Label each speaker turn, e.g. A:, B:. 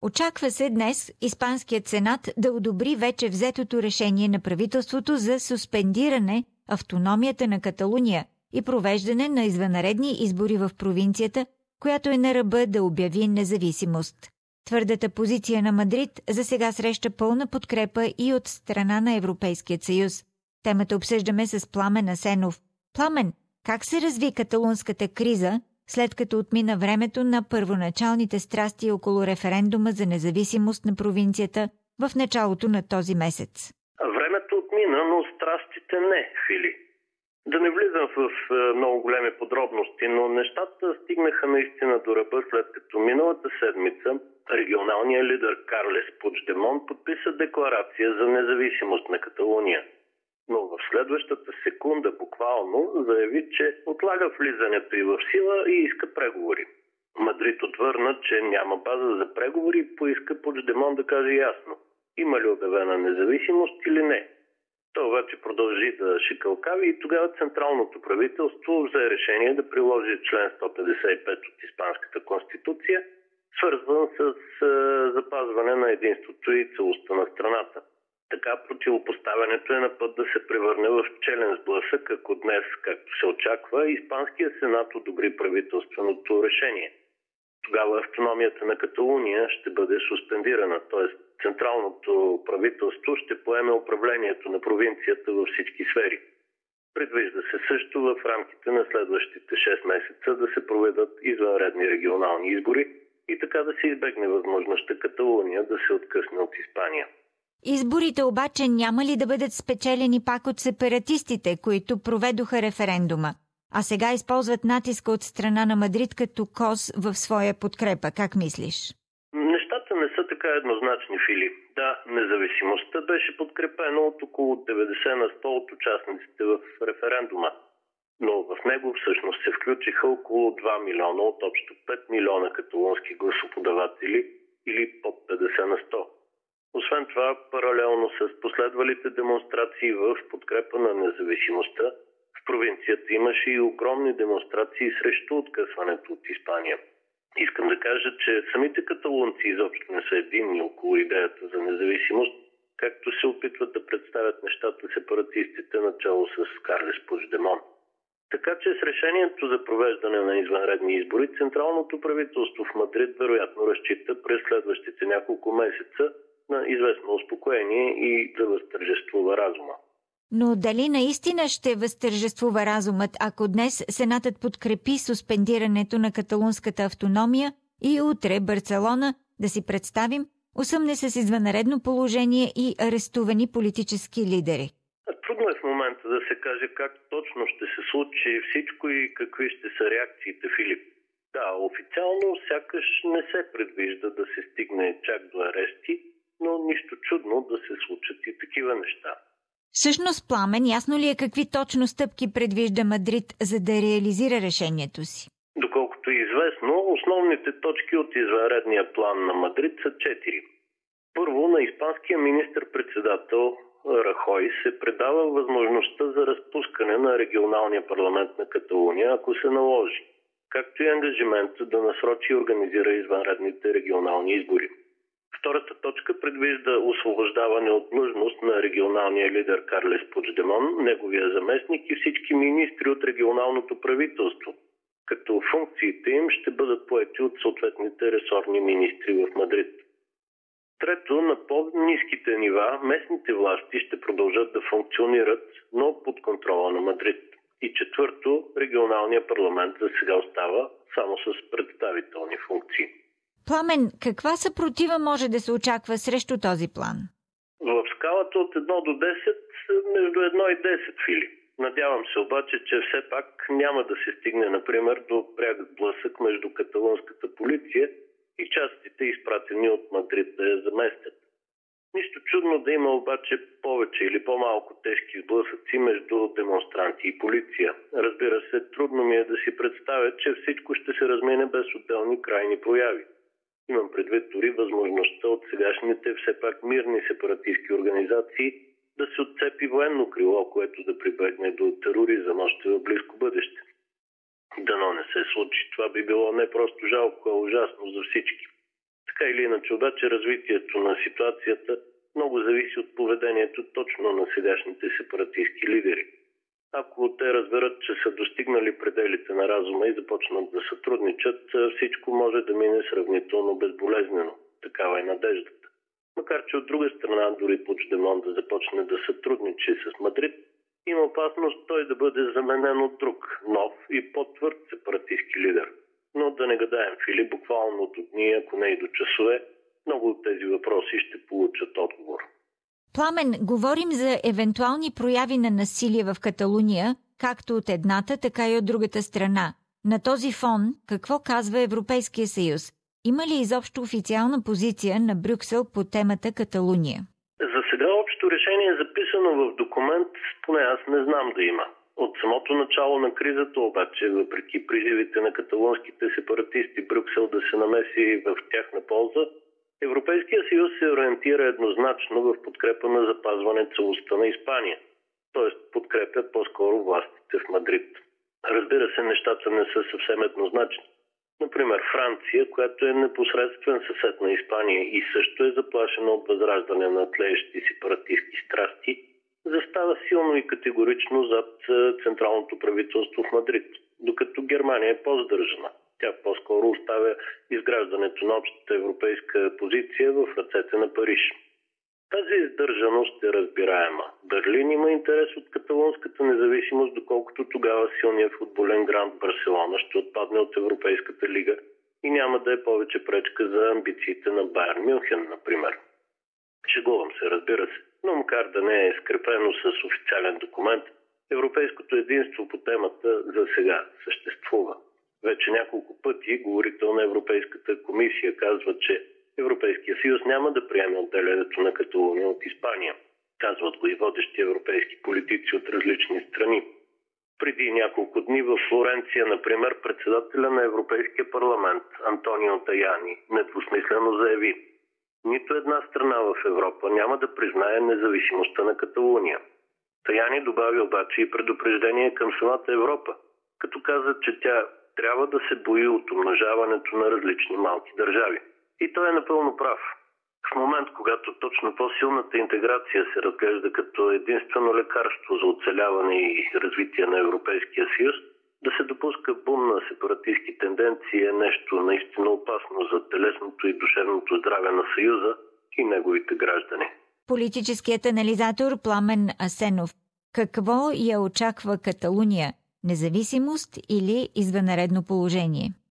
A: Очаква се днес Испанският сенат да одобри вече взетото решение на правителството за суспендиране автономията на Каталуния и провеждане на извънредни избори в провинцията, която е на ръба да обяви независимост. Твърдата позиция на Мадрид засега среща пълна подкрепа и от страна на Европейският съюз. Темата обсъждаме с Пламен Асенов. Пламен, как се разви каталунската криза, след като отмина времето на първоначалните страсти около референдума за независимост на провинцията в началото на този месец?
B: Времето отмина, но страстите не, Фили. Да не влизам в много големи подробности, но нещата стигнаха наистина до ръба, след като миналата седмица регионалният лидер Карлес Пучдемон подписа декларация за независимост на Каталуния. Но в следващата секунда буквално заяви, че отлага влизането й в сила и иска преговори. Мадрид отвърна, че няма база за преговори и поиска Пучдемон да каже ясно има ли обявена независимост или не. Той обаче продължи да шикалкави и тогава Централното правителство взе решение да приложи член 155 от Испанската конституция, свързан с запазване на единството и целостта на страната. Така противопоставянето е на път да се превърне в челен сблъсък, ако днес, както се очаква, Испанския сенат одобри правителственото решение. Тогава автономията на Каталуния ще бъде суспендирана, т.е. Централното правителство ще поеме управлението на провинцията във всички сфери. Предвижда се също в рамките на следващите 6 месеца да се проведат извънредни регионални избори и така да се избегне възможността Каталуния да се откъсне от Испания.
A: Изборите обаче няма ли да бъдат спечелени пак от сепаратистите, които проведоха референдума, а сега използват натиска от страна на Мадрид като коз в своя подкрепа? Как мислиш?
B: Нещата не са така еднозначни, Фили. Да, независимостта беше подкрепена от около 90 на 100 от участниците в референдума, но в него всъщност се включиха около 2 милиона от общо 5 милиона каталунски гласоподаватели или под 50 на 100. Освен това, паралелно с последвалите демонстрации в подкрепа на независимостта, в провинцията имаше и огромни демонстрации срещу откъсването от Испания. Искам да кажа, че самите каталунци изобщо не са единни около идеята за независимост, както се опитват да представят нещата сепаратистите начало с Карлес Пучдемон. Така че с решението за провеждане на извънредни избори, Централното правителство в Мадрид вероятно разчита през следващите няколко месеца на известно успокоение и да възтържествува разума.
A: Но дали наистина ще възтържествува разумът, ако днес Сенатът подкрепи суспендирането на каталунската автономия и утре Барселона, да си представим, осъмне с извънредно положение и арестувани политически лидери?
B: Трудно е в момента да се каже как точно ще се случи всичко и какви ще са реакциите, Филип. Да, официално сякаш не се предвижда да се стигне чак до арести, но нищо чудно да се случат и такива неща.
A: Всъщност, Пламен, ясно ли е какви точно стъпки предвижда Мадрид, за да реализира решението си?
B: Доколкото е известно, основните точки от извънредния план на Мадрид са 4. Първо, на испанския министър-председател Рахой се предава възможността за разпускане на регионалния парламент на Каталуния, ако се наложи, както и ангажимент да насрочи и организира извънредните регионални избори. Втората точка предвижда освобождаване от длъжност на регионалния лидер Карлес Пучдемон, неговия заместник и всички министри от регионалното правителство, като функциите им ще бъдат поети от съответните ресорни министри в Мадрид. Трето, на по-ниските нива местните власти ще продължат да функционират, но под контрола на Мадрид. И четвърто, регионалният парламент за сега остава само с представителни функции.
A: Пламен, каква съпротива може да се очаква срещу този план?
B: В скалата от 1 до 10, между 1 и 10, Фили. Надявам се обаче, че все пак няма да се стигне, например, до пряк сблъсък между каталунската полиция и частите, изпратени от Мадрид да я заместят. Нищо чудно да има обаче повече или по-малко тежки сблъсъци между демонстранти и полиция. Разбира се, трудно ми е да си представя, че всичко ще се размине без отделни крайни прояви. Имам предвид дори възможността от сегашните все пак мирни сепаратистки организации да се отцепи военно крило, което да прибегне до тероризъм още в близко бъдеще. Дано не се случи. Това би било не просто жалко, а ужасно за всички. Така или иначе, обаче, развитието на ситуацията много зависи от поведението точно на сегашните сепаратистски лидери. Ако те разберат, че са достигнали пределите на разума и започнат да сътрудничат, всичко може да мине сравнително безболезнено. Такава е надеждата. Макар че от друга страна, дори Пучдемон да започне да сътрудничи с Мадрид, има опасност той да бъде заменен от друг, нов и по-твърд сепаратистски лидер. Но да не гадаем, Филип, буквално до дни, ако не и до часове, много от тези въпроси ще получат отговор.
A: Пламен, говорим за евентуални прояви на насилие в Каталуния, както от едната, така и от другата страна. На този фон, какво казва Европейския съюз? Има ли изобщо официална позиция на Брюксел по темата Каталуния?
B: За сега общо решение, записано в документ, поне аз не знам да има. От самото начало на кризата обаче, въпреки призивите на каталунските сепаратисти Брюксел да се намеси в тяхна полза, Европейския съюз се ориентира еднозначно в подкрепа на запазване целостта на Испания, т.е. подкрепя по-скоро властите в Мадрид. Разбира се, нещата не са съвсем еднозначни. Например, Франция, която е непосредствен съсед на Испания и също е заплашена от възраждане на тлеещи сепаратистски страсти, застава силно и категорично зад централното правителство в Мадрид, докато Германия е по-сдържана. Тя по-скоро оставя изграждането на общата европейска позиция в ръцете на Париж. Тази издържаност е разбираема. Берлин има интерес от каталонската независимост, доколкото тогава силният футболен гранд Барселона ще отпадне от Европейската лига и няма да е повече пречка за амбициите на Байерн Мюнхен, например. Шегувам се, разбира се, но макар да не е скрепено с официален документ, европейското единство по темата за сега съществува. Вече няколко пъти говорител на Европейската комисия казва, че Европейския съюз няма да приеме отделянето на Каталуния от Испания. Казват го и водещи европейски политици от различни страни. Преди няколко дни в Флоренция, например, председателя на Европейския парламент Антонио Таяни недвусмислено заяви: нито една страна в Европа няма да признае независимостта на Каталуния. Таяни добави обаче и предупреждение към самата Европа, като каза, че тя трябва да се бои от умножаването на различни малки държави. И той е напълно прав. В момент, когато точно по-силната интеграция се разглежда като единствено лекарство за оцеляване и развитие на Европейския съюз, да се допуска бум на сепаратистски тенденции е нещо наистина опасно за телесното и душевното здраве на Съюза и неговите граждани.
A: Политическият анализатор Пламен Асенов. Какво я очаква Каталуния? Независимост или извънредно положение?